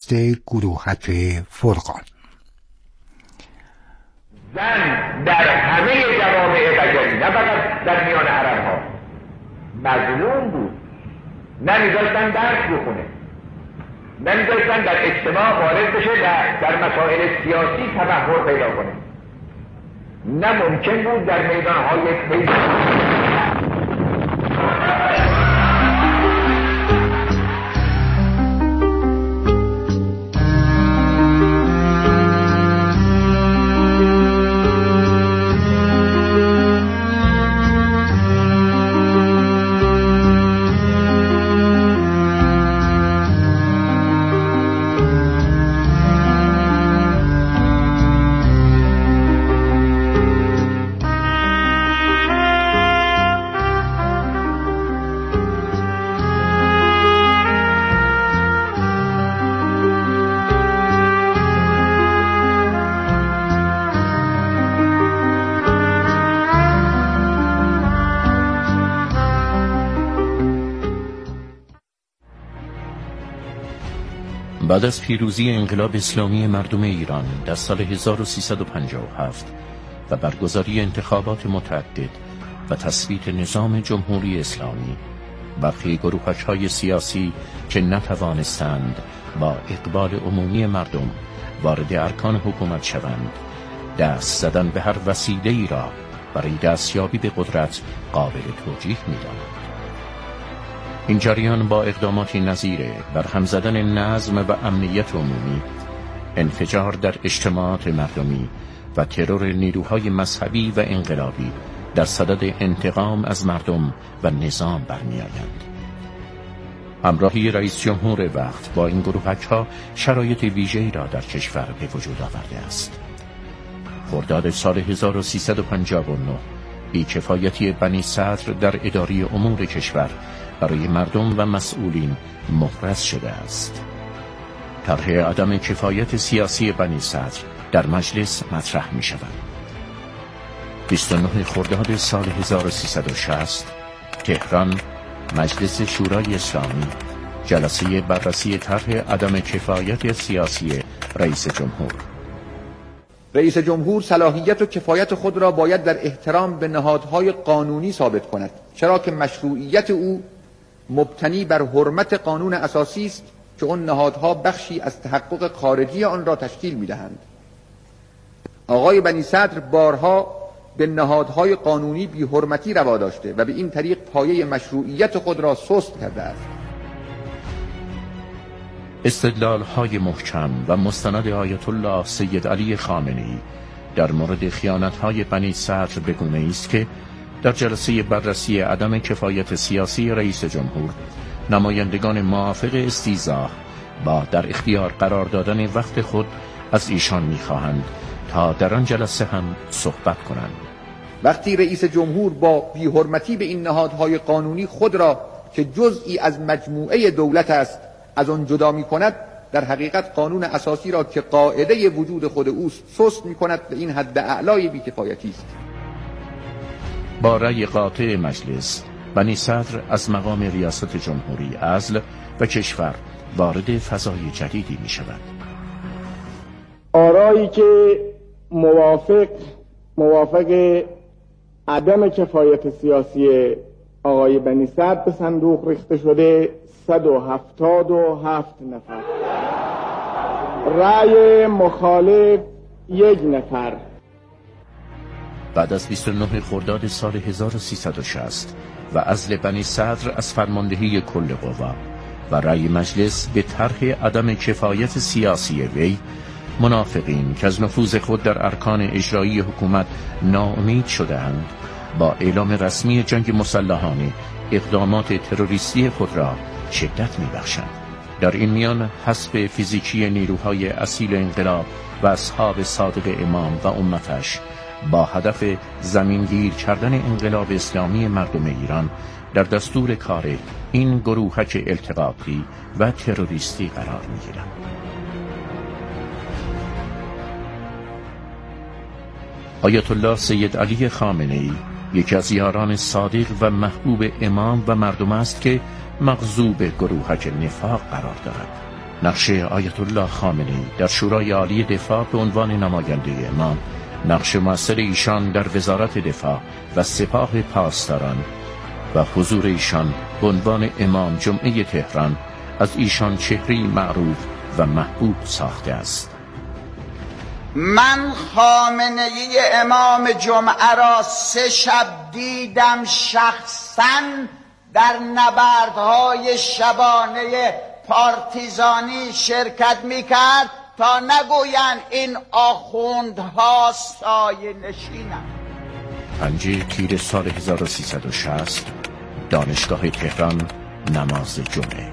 سرپرست گروهک فرقان. زن در همه جوامع بشری، نه فقط در میان عرب ها، مظلوم بود. نمیذاشتن درس بخونه، نمیذاشتن در اجتماع وارد بشه و در مسائل سیاسی تبحر پیدا کنه. نه ممکن بود در میدانهای بعد از پیروزی انقلاب اسلامی مردم ایران در سال 1357 و برگزاری انتخابات متعدد و تثبیت نظام جمهوری اسلامی، برخی گروهک‌های سیاسی که نتوانستند با اقبال عمومی مردم وارد ارکان حکومت شوند، دست زدن به هر وسیله‌ای را برای دستیابی به قدرت قابل توجیه می‌دانند. این جریان با اقداماتی نظیر برهم زدن نظم و امنیت عمومی، انفجار در اجتماعات مردمی و ترور نیروهای مذهبی و انقلابی در صدد انتقام از مردم و نظام برمی‌آیند. همراهی رئیس جمهور وقت با این گروهک‌ها شرایط ویژه‌ای را در کشور به وجود آورده است. خرداد سال 1359 بی‌کفایتی بنی صدر در اداره امور کشور برای مردم و مسئولین محرز شده است. طرح عدم کفایت سیاسی بنی صدر در مجلس مطرح می شود. 29 خرداد سال 1360 تهران، مجلس شورای اسلامی، جلسه بررسی طرح عدم کفایت سیاسی رئیس جمهور. رئیس جمهور صلاحیت و کفایت خود را باید در احترام به نهادهای قانونی ثابت کند، چرا که مشروعیت او مبتنی بر حرمت قانون اساسی است که آن نهادها بخشی از تحقق خارجی آن را تشکیل می‌دهند. آقای بنی صدر بارها به نهادهای قانونی بی حرمتی روا داشته و به این طریق پایه مشروعیت خود را سست کرده است. استدلال‌های محکم و مستند آیت الله سید علی خامنه‌ای در مورد خیانت‌های بنی صدر به گونه‌ای است که در جلسه بررسی عدم کفایت سیاسی رئیس جمهور، نمایندگان موافق استیضاح با در اختیار قرار دادن وقت خود از ایشان می‌خواهند تا در آن جلسه هم صحبت کنند. وقتی رئیس جمهور با بی‌حرمتی به این نهادهای قانونی خود را که جزئی از مجموعه دولت است از آن جدا می‌کند، در حقیقت قانون اساسی را که قاعده وجود خود اوست سست می‌کند و این حد اعلای بی‌کفایتی است. با رأی قاطع مجلس، بنی صدر از مقام ریاست جمهوری عزل و کشور وارد فضای جدیدی می شود. آرایی که موافق عدم کفایت سیاسی آقای بنی صدر به صندوق ریخته شده 177 نفر، رأی مخالف 1 نفر. بعد از 29 خرداد سال 1360 و عزل بنی صدر از فرماندهی کل قوا و رأی مجلس به طرح عدم کفایت سیاسی وی، منافقین که از نفوذ خود در ارکان اجرایی حکومت ناامید شده‌اند، با اعلام رسمی جنگ مسلحانه اقدامات تروریستی خود را شدت می‌بخشند. در این میان حذف فیزیکی نیروهای اصیل انقلاب و اصحاب صادق امام و امتش با هدف زمینگیر کردن انقلاب اسلامی مردم ایران در دستور کار این گروهک التقاطی و تروریستی قرار می‌گیرند. آیت الله سید علی خامنه‌ای یکی از یاران صادق و محبوب امام و مردم است که مغضوب گروهک نفاق قرار دارد. نقش آیت الله خامنه‌ای در شورای عالی دفاع به عنوان نماینده امام، نقش مؤثر ایشان در وزارت دفاع و سپاه پاسداران و حضور ایشان به عنوان امام جمعه تهران از ایشان چهره‌ای معروف و محبوب ساخته است. من خامنه‌ای امام جمعه را 3 شب دیدم شخصاً در نبردهای شبانه پارتیزانی شرکت میکرد تا نگویند این آخوندها سایه نشینند. 5 تیر سال 1360 دانشگاه تهران، نماز جمعه.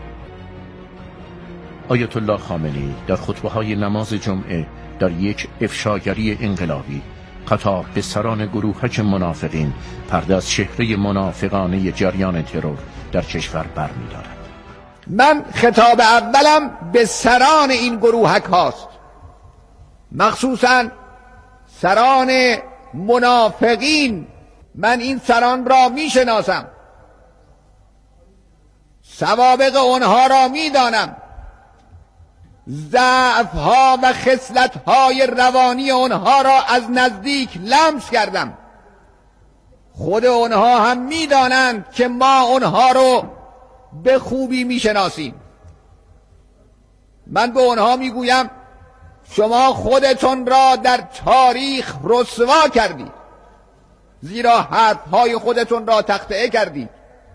آیت الله خامنه‌ای در خطبه‌های نماز جمعه در یک افشاگری انقلابی خطاب به سران گروهک منافقین پرده از چهره منافقانه جریان ترور در کشور برمی‌دارد. من خطاب اولم به سران این گروهک هاست، مخصوصاً سران منافقین. من این سران را میشناسم، سوابق آنها را میدانم، ضعف‌ها و خصلت‌های روانی آنها را از نزدیک لمس کردم. خود آنها هم میدانند که ما آنها رو به خوبی میشناسیم. من به آنها میگویم شما خودتون را در تاریخ رسوا کردید، زیرا حرفهای خودتون را تخطئه کردید.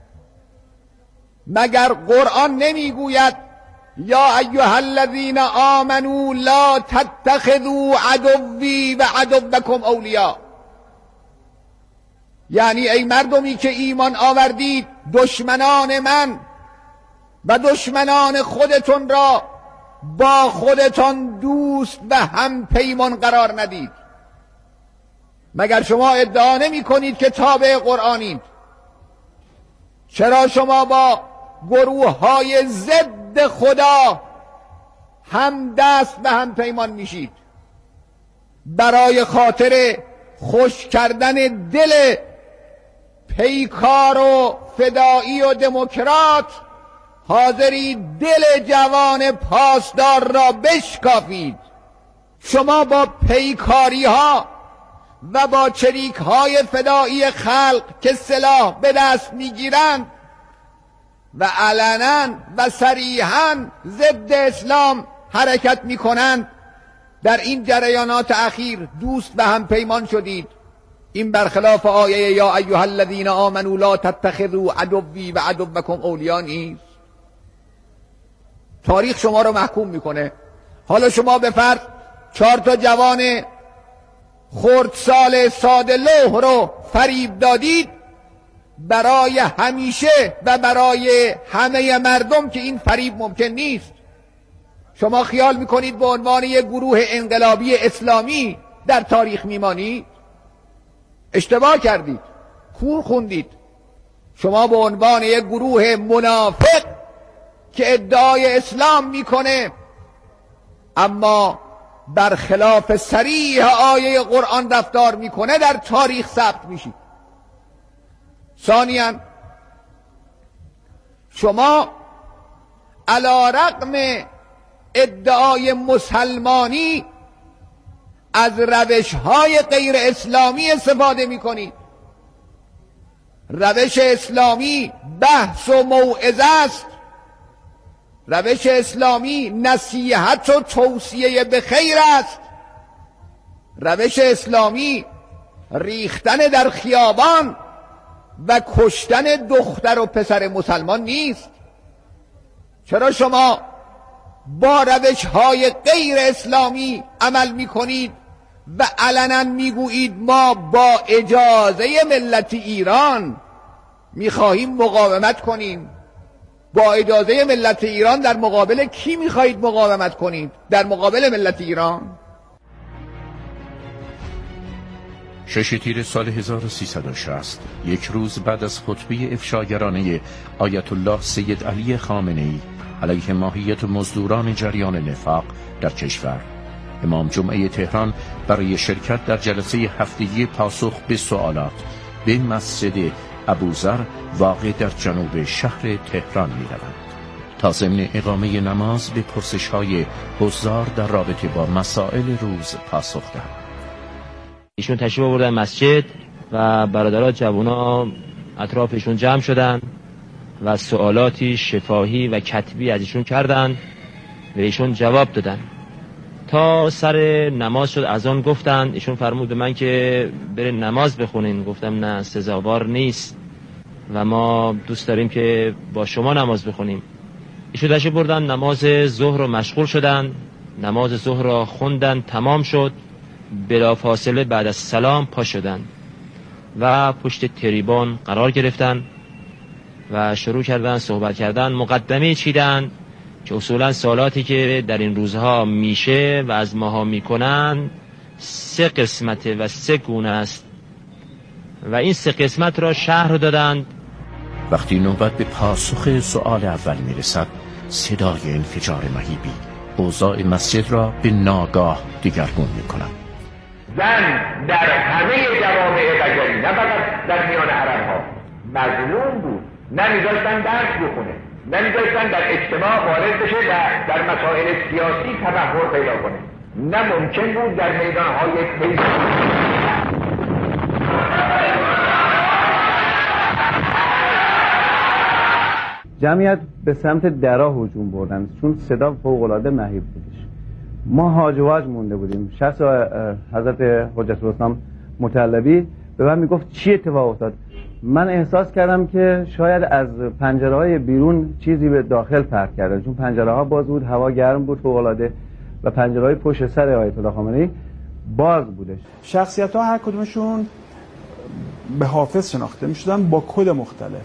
مگر قرآن نمیگوید یا ایها الذین آمنوا لا تتخذوا عدوی و عدوکم اولیاء؟ یعنی ای مردمی که ایمان آوردید، دشمنان من و دشمنان خودتون را با خودتان دوست و هم پیمان قرار ندید. مگر شما ادعا نمی کنید که تابع قرآنید؟ چرا شما با گروه های ضد خدا هم دست و هم پیمان میشید؟ برای خاطر خوش کردن دل پیکار و فدایی و دموکرات حاضری دل جوان پاسدار را بشکافید. شما با پیکاری ها و با چریک های فدایی خلق که سلاح به دست میگیرند و علنا و صریحا ضد اسلام حرکت میکنند، در این جریانات اخیر دوست و هم پیمان شدید. این برخلاف آیه یا ایها الذین آمنوا لا تتخذوا عدوی و عدوکم اولیاء نیست. تاریخ شما رو محکوم میکنه. حالا شما به فرض 4 جوان خردسال ساده لوح رو فریب دادید برای همیشه و برای همه مردم که این فریب ممکن نیست. شما خیال میکنید به عنوان یک گروه انقلابی اسلامی در تاریخ میمانید؟ اشتباه کردید، کور خوندید. شما به عنوان یک گروه منافق که ادعای اسلام میکنه اما برخلاف صریح آیه قرآن رفتار میکنه در تاریخ ثبت میشید. ثانیاً شما علی رغم ادعای مسلمانی از روش‌های غیر اسلامی استفاده می‌کنید. روش اسلامی بحث و موعظه است. روش اسلامی نصیحت و توصیه به خیر است. روش اسلامی ریختن در خیابان و کشتن دختر و پسر مسلمان نیست. چرا شما با روش‌های غیر اسلامی عمل می‌کنید و علنا میگویید ما با اجازه ملت ایران میخواهیم مقاومت کنیم؟ با اجازه ملت ایران در مقابل کی میخواهید مقاومت کنید؟ در مقابل ملت ایران؟ 6 تیر سال 1360 یک روز بعد از خطبه افشاگرانه آیت الله سید علی خامنه‌ای علیه ماهیت مزدوران جریان نفاق در کشور، امام جمعه تهران برای شرکت در جلسه هفتگی پاسخ به سوالات به مسجد ابوذر واقع در جنوب شهر تهران می روند. تا ضمن اقامه نماز به پرسش‌های حضار در رابطه با مسائل روز پاسخ دهد. ایشون تشریف آوردن مسجد و برادرها جوونا اطرافشون جمع شدن و سوالاتی شفاهی و کتبی از ایشون کردن و ایشون جواب دادن. تا سر نماز شد، اذان گفتن، ایشون فرمود به من که بره نماز بخونین. گفتم نه، سزاوار نیست و ما دوست داریم که با شما نماز بخونیم. ایشون تشریف بردن نماز ظهر رو مشغول شدن، نماز ظهر را خوندن، تمام شد. بلافاصله بعد از سلام پا شدن و پشت تریبون قرار گرفتن و شروع کردن صحبت کردن. مقدمه چیدن که اصولا سوالاتی که در این روزها میشه و از ماها میکنن 3 قسمته و 3 گونه است و این 3 قسمت را شرح دادند. وقتی نوبت به پاسخ سؤال اول میرسد، صدای انفجار مهیبی اوضاع مسجد را به ناگاه دگرگون میکند. زن در همه جوامع بشری، نه فقط در میان عرب ها، مظلوم بود. نمیذاشتن درس بخونه، نمیذاشتن در اجتماع وارد بشه و در مسائل سیاسی تبحر پیدا کنه. نه ممکن بود در میدانهای جمعیت به سمت درا هجوم بردن چون صدا فوق‌العاده مهیب بودش. ما هاج و واج مونده بودیم. شخص حضرت حجت الاسلام مطلبی به من میگفت چی اتفاق افتاد. من احساس کردم که شاید از پنجره‌های بیرون چیزی به داخل پرت کردن، چون پنجره‌ها باز بود، هوا گرم بود فوق‌العاده و پنجره‌های پشت سر آیت الله خامنه‌ای باز بودش. شخصیت‌ها هر کدومشون به حافظ شناخته می‌شدن با کد مختلف.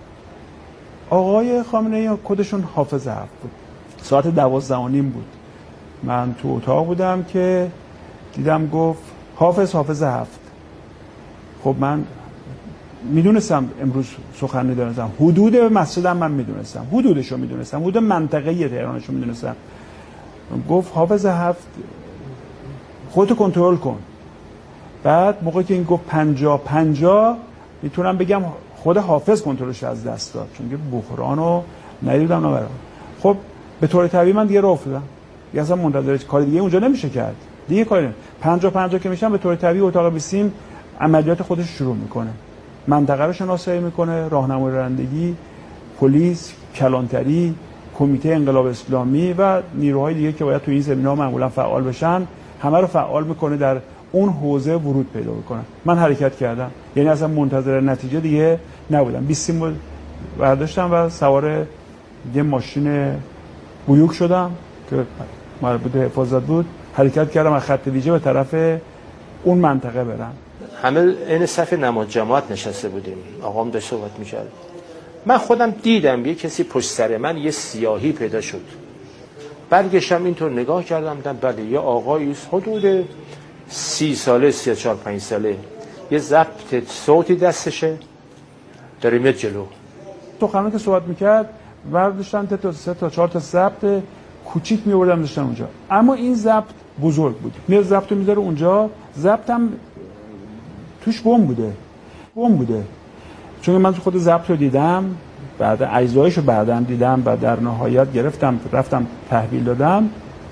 آقای خامنه‌ای کدشون حافظ 7 بود. ساعت 12:30 بود. من تو اتاق بودم که دیدم گفت حافظ 7. خب من میدونستم امروز سخنرانی دارم. حدود مسجدم من میدونستم، حدودشو میدونستم، حدود منطقه تهرانشو میدونستم. گفت حافظ 7 خودتو کنترل کن. بعد موقعی که این گفت 50 میتونم بگم خود حافظ کنترلش از دست داد، چون که بحرانو ندیدم نبرم. خب به طور طبیعی من دیگه راه افتادم، دیگه اصلا منتظر کار دیگه اونجا نمیشه کرد دیگه. کاری 50 که میشم به طور طبیعی اتاق بیسیم عملیات خودش شروع میکنه، منطقه رو شناسایی میکنه، راهنمایی رانندگی، پلیس، کلانتری، کمیته انقلاب اسلامی و نیروهای دیگه که باید تو این زمینه‌ها معمولا فعال بشن، همه رو فعال میکنه، در اون حوزه ورود پیدا بکنه. من حرکت کردم، یعنی اصلا منتظر نتیجه دیگه نبودم. 20 رو برداشتم و سوار یه ماشین بیوک شدم که مربوط به حفاظت بود، حرکت کردم از خط ویژه به طرف اون منطقه برم. همه این صف نماز جماعت نشسته بودیم، آقام داشت صحبت می‌کرد. من خودم دیدم یه کسی پشت سر من یه سیاهی پیدا شد. برگشتم اینطور نگاه کردم، دیدم بله یه آقایی حدود 30 ساله، 34-5 ساله، یه ضبط صوتی دستشه، داره میاد جلو. تو خانم که صحبت میکرد برداشتن 3 تا 4 تا ضبط کوچیک میوردم داشتن اونجا، اما این ضبط بزرگ بود. میاد ضبطو میذاره اونجا، ضبطم توش بمب بوده. چون من تو خود ضبط رو دیدم، بعد اجزایشو بعدم دیدم و در نهایت گرفتم رفتم تحویل دادم.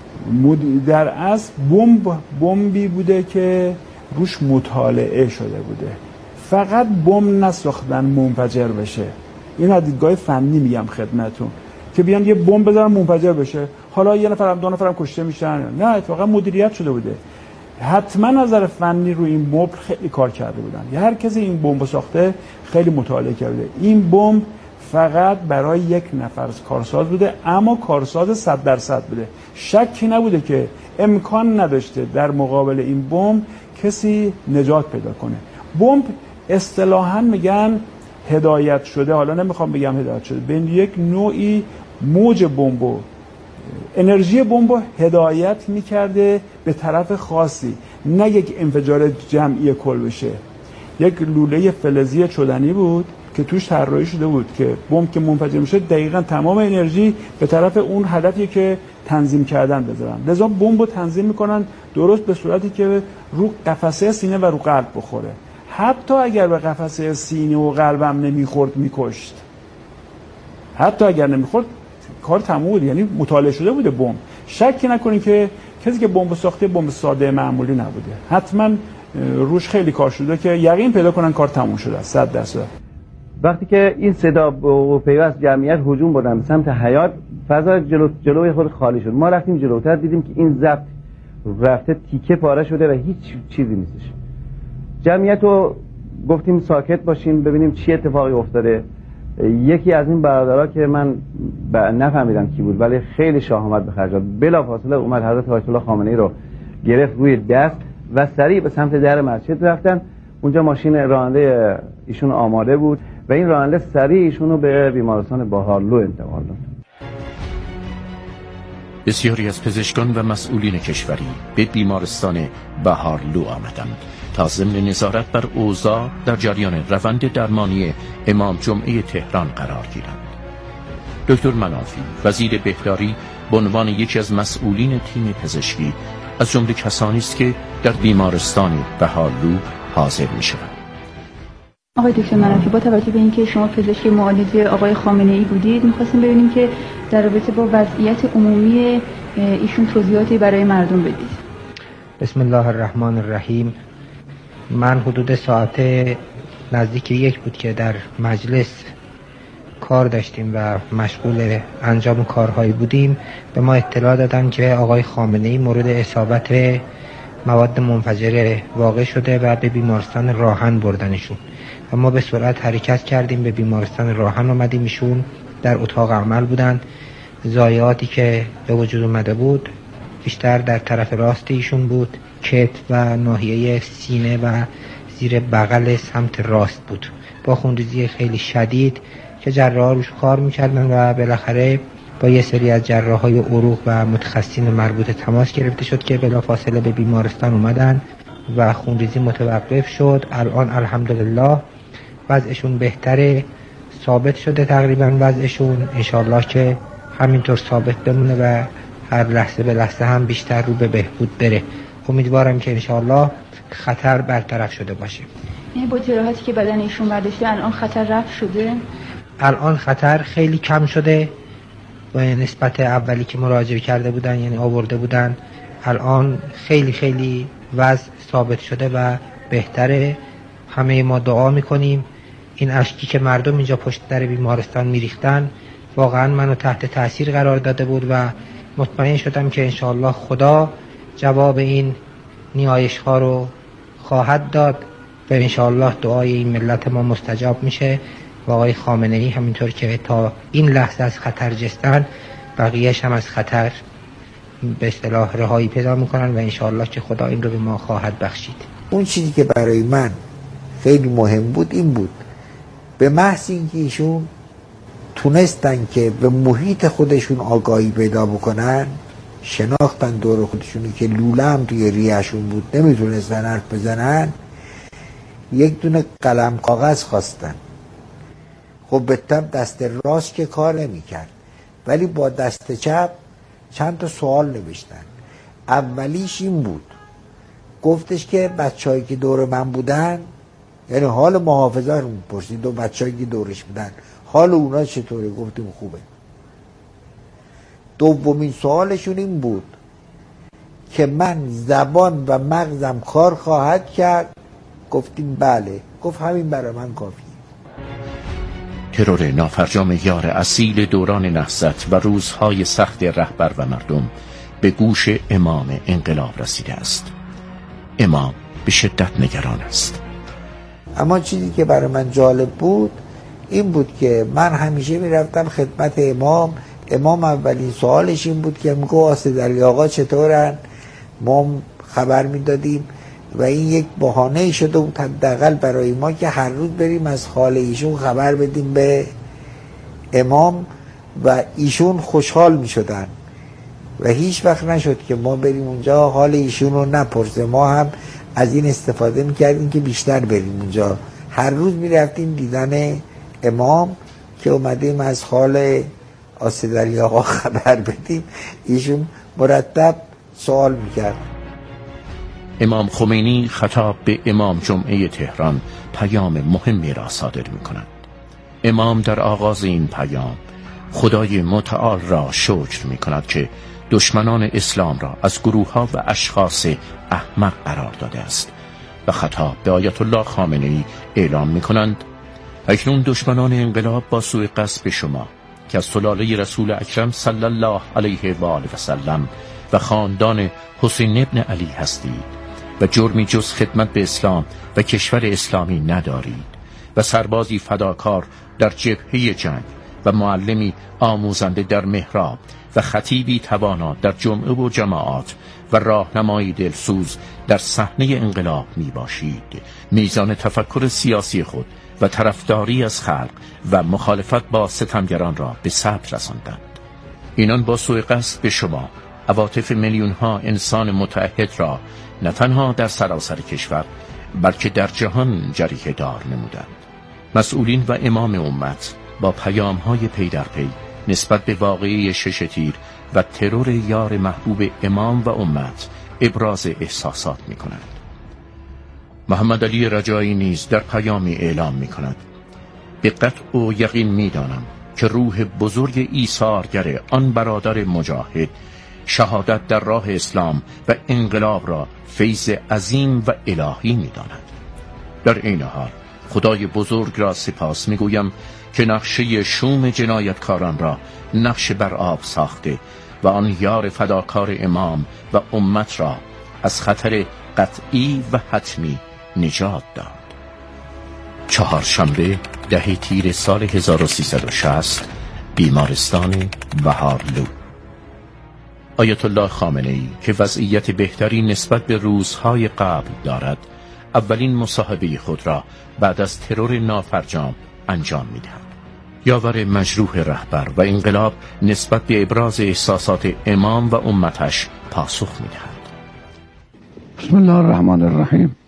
در اصل بمبی بوده که روش مطالعه شده بوده، فقط بمب نساختن منفجر بشه. این از دیدگاه فنی میگم خدمتتون که بیان یه بمب بذارن منفجر بشه، حالا یه نفرم 2 نفرم کشته میشن. نه، اتفاقا مدیریت شده بوده. حتما نظر فنی روی این بمب خیلی کار کرده بودن. هر کسی این بمب ساخته خیلی مطالعه کرده. این بمب فقط برای 1 نفر کارساز بوده، اما کارساز 100% بوده. شکی نبوده که امکان نداشته در مقابل این بمب کسی نجات پیدا کنه. بمب اصطلاحاً میگن هدایت شده، حالا نمیخوام بگم هدایت شده، به یک نوعی موج بمب، انرژی بمب هدایت میکرده به طرف خاصی، نه یک انفجار جمعی کل بشه. یک لوله فلزی چدنی بود که توش طراحی شده بود که بمب که منفجر میشه دقیقاً تمام انرژی به طرف اون هدفی که تنظیم کردن بذارن. لذا بمب رو تنظیم میکنن درست به صورتی که رو قفسه سینه و رو قلب بخوره. حتی اگر به قفسه سینه و قلبم نمیخورد میکشت. حتی اگر نمیخورد کار تموم بود، یعنی مطالعه شده بوده بمب. شکی نکنید که کسی که بمب ساخته بمب ساده معمولی نبوده، حتما روش خیلی کار شده که یقین پیدا کنن کار تموم شده است 100%. وقتی که این صدا و پیوست جمعیت هجوم بردن به سمت حیاط، فضا جلوی خود خالی شد. ما رفتیم جلوتر، دیدیم که این ضبط رفته تیکه پاره شده و هیچ چیزی نیستش. جمعیت رو گفتیم ساکت باشیم ببینیم چی اتفاقی افتاده. یکی از این برادرها که من نفهمیدم کی بود ولی خیلی شاه آمد به خرج داد، بلافاصله اومد حضرت آیت الله خامنه‌ای رو گرفت روی دست و سریع به سمت در مسجد رفتن. اونجا ماشین راننده ایشون آماده بود و این راننده سریع ایشون رو به بیمارستان بهارلو انتقال داد. بسیاری از پزشکان و مسئولین کشوری به بیمارستان بهارلو آمدند تا ضمن نظارت بر اوضاع در جریان روند درمانی امام جمعه تهران قرار گیرند. دکتر منافی وزیر بهداری به عنوان یکی از مسئولین تیم پزشکی از جمله کسانی است که در بیمارستان بهارلو حاضر می‌شوند. آقای دکتر منافی، با توجه به اینکه شما پزشک معالج آقای خامنه‌ای بودید، می‌خواستیم ببینیم که در رابطه با وضعیت عمومی ایشون توضیحاتی برای مردم بدید. بسم الله الرحمن الرحیم. من حدود ساعت نزدیک 1 بود که در مجلس کار داشتیم و مشغول انجام کارهایی بودیم. به ما اطلاع دادن که آقای خامنه‌ای مورد اصابت مواد منفجره واقع شده و به بیمارستان راهن بردنشون و ما به سرعت حرکت کردیم به بیمارستان راهن آمدیم. ایشون در اتاق عمل بودن. ضایعاتی که به وجود اومده بود بیشتر در طرف راست ایشون بود، کتف و ناحیه سینه و زیر بغل سمت راست بود با خونریزی خیلی شدید که جراحا روش کار میکردن و بالاخره با یه سری از جراحای عروق و متخصصین مربوطه تماس گرفته شد که بلافاصله به بیمارستان اومدن و خونریزی متوقف شد. الان الحمدلله وضعشون بهتره، ثابت شده تقریبا وضعشون، انشالله که همینطور ثابت بمونه و هر لحظه به لحظه هم بیشتر رو به بهبود بره. امیدوارم که انشالله خطر برطرف شده باشه. با جراحاتی که بدن ایشون برداشته الان خطر رفع شده؟ الان خطر خیلی کم شده و نسبت اولی که مراجعه کرده بودن، یعنی آورده بودن، الان خیلی خیلی وضع ثابت شده و بهتره. همه ما دعا میکنیم. این اشکی که مردم اینجا پشت در بیمارستان میریختن واقعا منو تحت تاثیر قرار داده بود و مطمئن شدم که انشاءالله خدا جواب این نیایش ها رو خواهد داد و انشاءالله دعای این ملت ما مستجاب میشه و آقای خامنه‌ای همینطور که تا این لحظه از خطر جستن، بقیهش هم از خطر به اصطلاح رهایی پیدا میکنن و انشاءالله که خدا این رو به ما خواهد بخشید. اون چیزی که برای من خیلی مهم بود این بود، به محض اینکه ایشون تونستن که به محیط خودشون آگاهی پیدا بکنن، شناختن دور خودشونو که لوله هم توی ریهشون بود، نمیتونستن حرف بزنن، یک دونه قلم کاغذ خواستن. خب به طب دست راست که کار نمیکرد، ولی با دست چپ چند تا سوال نوشتن. اولیش این بود، گفتش که بچه‌هایی که دور من بودن، یعنی حال محافظه رو پرسید و بچه‌هایی که دورش بودن حال اونا چطوره؟ گفتیم خوبه. دومین سوالشون این بود که من زبان و مغزم کار خواهد کرد؟ گفتیم بله. گفت همین برای من کافیه. ترور نافرجام یار اصیل دوران نهضت و روزهای سخت رهبر و مردم به گوش امام انقلاب رسیده است. امام به شدت نگران است. اما چیزی که برای من جالب بود این بود که من همیشه میرفتم خدمت امام. امام اولین سوالش این بود که میگو آسد علی آقا چطورن؟ ما خبر میدادیم و این یک بهانه شده بود حداقل برای ما که هر روز بریم از حال ایشون خبر بدیم به امام و ایشون خوشحال میشدن و هیچ وقت نشد که ما بریم اونجا حال ایشون رو نپرسه. ما هم از این استفاده میکردیم که بیشتر بریم اونجا. هر روز میرفتیم دیدن امام که اومدیم از حال آسد علی آقا خبر بدیم. ایشون مرتب سوال میکرد. امام خمینی خطاب به امام جمعه تهران پیام مهمی را صادر می کند. امام در آغاز این پیام خدای متعال را شکر می کند که دشمنان اسلام را از گروه ها و اشخاص احمق قرار داده است و خطاب به آیت الله خامنه‌ای اعلام می کنند: اکنون دشمنان انقلاب با سوء قصد به شما که از سلاله رسول اکرم صلی الله علیه و آله و سلم و خاندان حسین ابن علی هستید و جرمی جز خدمت به اسلام و کشور اسلامی ندارید و سربازی فداکار در جبهه جنگ و معلمی آموزنده در محراب و خطیبی توانا در جمعه و جماعات و راهنمایی دلسوز در صحنه انقلاب می باشید. میزان تفکر سیاسی خود و طرفداری از خلق و مخالفت با ستمگران را به ثبت رساندند. اینان با سوء قصد به شما عواطف میلیون ها انسان متعهد را نه تنها در سراسر کشور بلکه در جهان جریحه دار نمودند. مسئولین و امام امت با پیام های پی در پی نسبت به واقعه شش تیر و ترور یار محبوب امام و امت ابراز احساسات می کنند. محمد علی رجایی نیز در پیامی اعلام می کند: به قطع و یقین می دانم که روح بزرگ ایثارگر آن برادر مجاهد شهادت در راه اسلام و انقلاب را فیض عظیم و الهی می داند. در این حال خدای بزرگ را سپاس می گویم که نقشه شوم جنایتکاران را نقش بر آب ساخته و آن یار فداکار امام و امت را از خطر قطعی و حتمی نجات داد. چهارشنبه 10 تیر سال 1360 بیمارستان بهارلو. آیت الله خامنه‌ای که وضعیت بهتری نسبت به روزهای قبل دارد، اولین مصاحبه خود را بعد از ترور نافرجام انجام می‌دهد. یاور مجروح رهبر و انقلاب نسبت به ابراز احساسات امام و امتش پاسخ می‌دهد. بسم الله الرحمن الرحیم.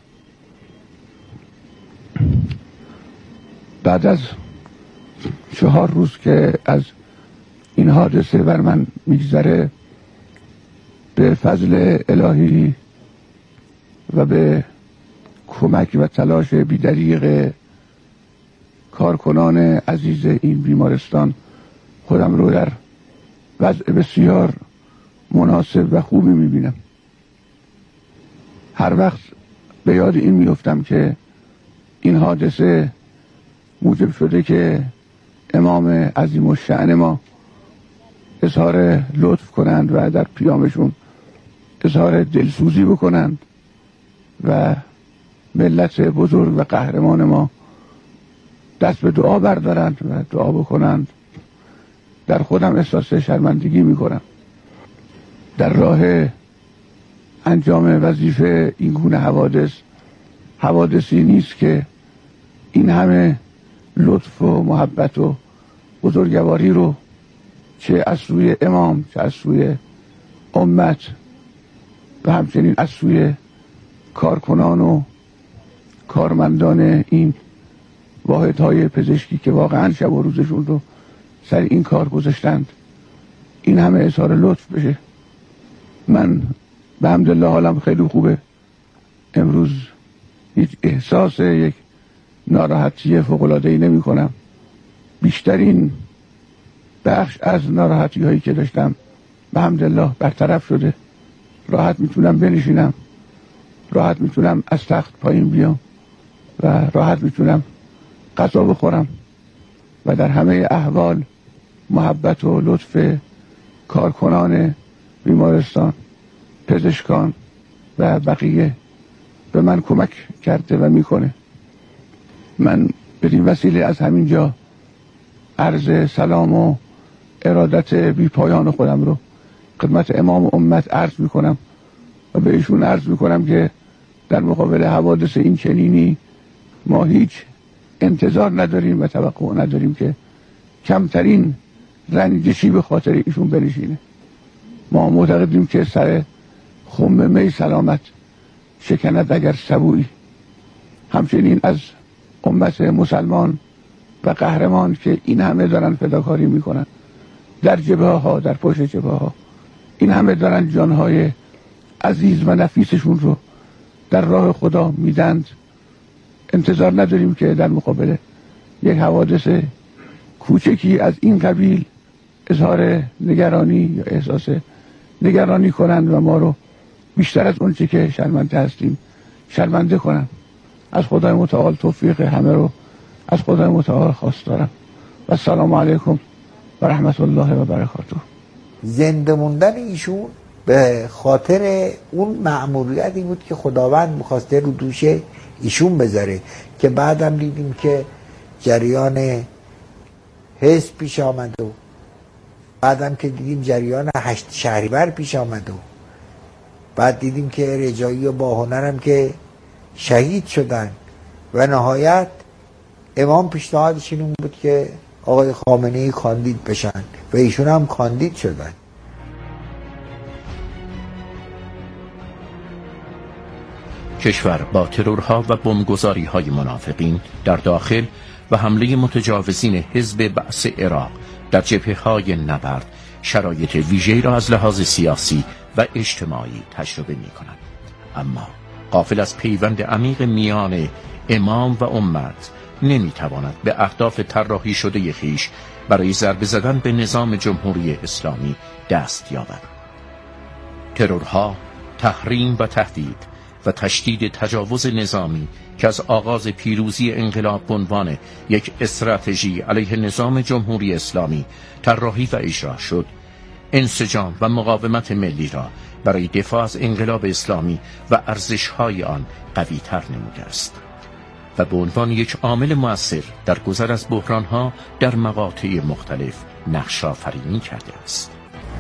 بعد از 4 روز که از این حادثه بر من میگذره، به فضل الهی و به کمک و تلاش بی‌دریغ کارکنان عزیز این بیمارستان خودم رو در وضع بسیار مناسب و خوبی میبینم. هر وقت به یاد این میفتم که این حادثه موجب شده که امام عظیم الشأن ما اظهار لطف کنند و در پیامشون اظهار دلسوزی بکنند و ملت بزرگ و قهرمان ما دست به دعا بردارند و دعا بکنند. در خودم احساس شرمندگی میکنم. در راه انجام وظیفه این گونه حوادثی نیست که این همه لطف و محبت و بزرگواری رو چه از سوی امام چه از سوی امت و همچنین از سوی کارکنان و کارمندان این واحدهای پزشکی که واقعا شب و روزشون رو سر این کار گذاشتند، این همه اظهار لطف بشه. من به حمدالله حالم خیلی خوبه. امروز هیچ احساس یک ناراحتی فوق‌العاده‌ای نمی کنم. بیشترین بخش از ناراحتی هایی که داشتم به حمدالله برطرف شده. راحت میتونم بنشینم، راحت میتونم از تخت پایین بیام و راحت میتونم غذا بخورم و در همه احوال محبت و لطف کارکنان بیمارستان، پزشکان و بقیه به من کمک کرده و میکنه. من به این وسیله از همینجا عرض سلام و ارادت بی پایان خودم رو خدمت امام امت عرض میکنم و به ایشون عرض میکنم که در مقابل حوادث این چنینی ما هیچ انتظار نداریم و توقع نداریم که کمترین رنجشی به خاطر ایشون بنشینه. ما معتقدیم که سر خم می سلامت شکند اگر سبویی. همچنین از امت مسلمان و قهرمان که این همه دارن فداکاری میکنن در جبهه ها، در پشت جبهه ها، این همه دارن جانهای عزیز و نفیسشون رو در راه خدا میدند، انتظار نداریم که در مقابل یک حوادث کوچکی از این قبیل اظهار نگرانی یا احساس نگرانی کنند و ما رو بیشتر از اون چه که شرمنده هستیم شرمنده کنند. از خدای متعال توفیق همه رو از خدای متعال خواست دارم و السلام علیکم و رحمت الله و برکاته. زنده موندن ایشون به خاطر اون مأموریتی بود که خداوند می‌خواسته رو دوش ایشون بذاره که بعدم دیدیم که جریان حزب پیش آمد و بعدم که دیدیم جریان 8 شهریور پیش آمد و بعد دیدیم که رجایی و باهنرم که شهید شدن و نهایت امام پیشنهادش این بود که آقای خامنه‌ای کاندید بشن و ایشون هم کاندید شدن. کشور با ترورها و بمبگذاری‌های منافقین در داخل و حمله متجاوزین حزب بعث عراق در جبهه‌های نبرد شرایط ویژه‌ای را از لحاظ سیاسی و اجتماعی تجربه می‌کند. اما غافل از پیوند عمیق میان امام و امت نمی‌تواند به اهداف طراحی شده خویش برای ضربه زدن به نظام جمهوری اسلامی دست یابد. ترورها، تحریم و تهدید و تشدید تجاوز نظامی که از آغاز پیروزی انقلاب به عنوان یک استراتژی علیه نظام جمهوری اسلامی طراحی و اجرا شد، انسجام و مقاومت ملی را برای دفاع از انقلاب اسلامی و ارزش‌های آن قوی‌تر نموده است و به عنوان یک عامل مؤثر در گذر از بحران‌ها در مقاطع مختلف نقش آفرینی کرده است.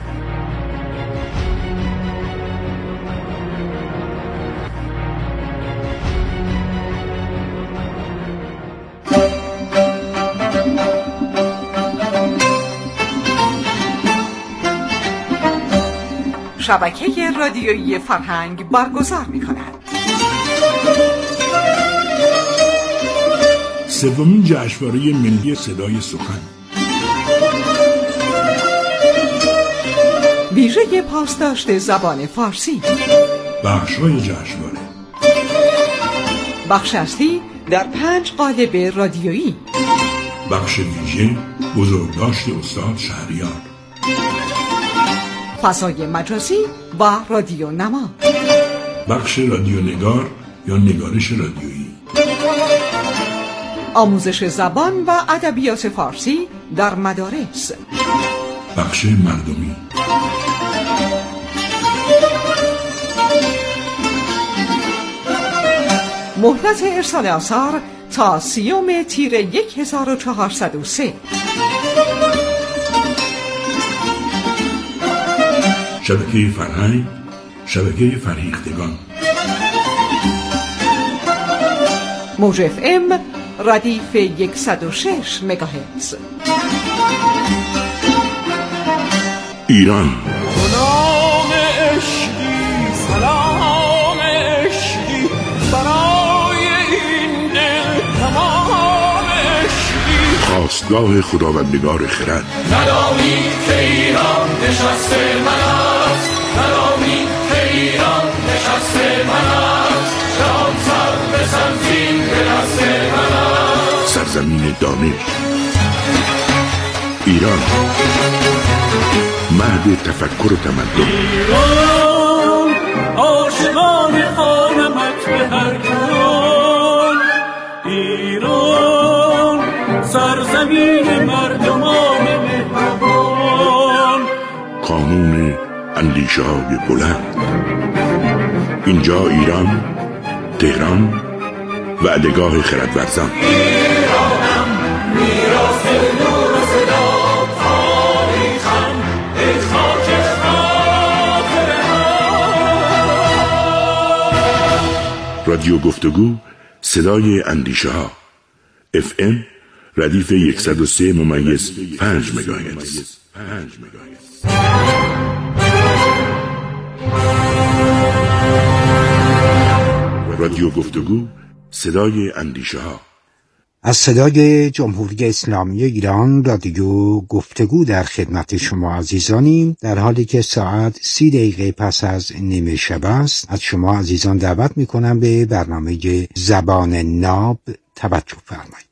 شبکه رادیویی فرهنگ برگزار می‌کند. سومین جشنواره ملی صدای سخن، ویژه پاسداشت زبان فارسی. بخش‌های جشنواره: بخش اصلی در 5 قالب رادیویی. بخش ویژه بزرگداشت استاد شهریار. فضای مجازی و رادیو نما. بخش رادیو نگار یا نگارش رادیویی. آموزش زبان و ادبیات فارسی در مدارس. بخش مردمی. مهلت ارسال آثار تا 30 تیر 1403. شبکه فرهنگ، شبکه فرهیختگان. موج اف ام ردیف 106 مگاهرتز. ایران. سلام عشقی، سلام عشقی، برای این دل تمام عشقی. خواستگاه خداوندگار خرد. ندانی که ایران نشست من است، ندانی که ایران نشست من است، جهان سر به سنزین به دست من است. سرزمین دانش. ایران، مهد تفکر و تمدن. ایران، عاشقان خانمت به هر کون. ایران، سرزمین مردمان مهربان. قانون اندیشه های بلند. اینجا ایران، تهران، وعدهگاه خردورزان. ایرانم، میراث نور و صدا، تاریخم، ای خاک خاطره ها. رادیو گفتگو، صدای اندیشه ها. FM ردیف 103.5 مگاهرتز. رادیو گفتگو، صدای اندیشه ها. از صدای جمهوری اسلامی ایران رادیو گفتگو در خدمت شما عزیزانیم، در حالی که ساعت 30 دقیقه پس از نیمه شب است. از شما عزیزان دعوت میکنم به برنامه زبان ناب توجه فرمایید.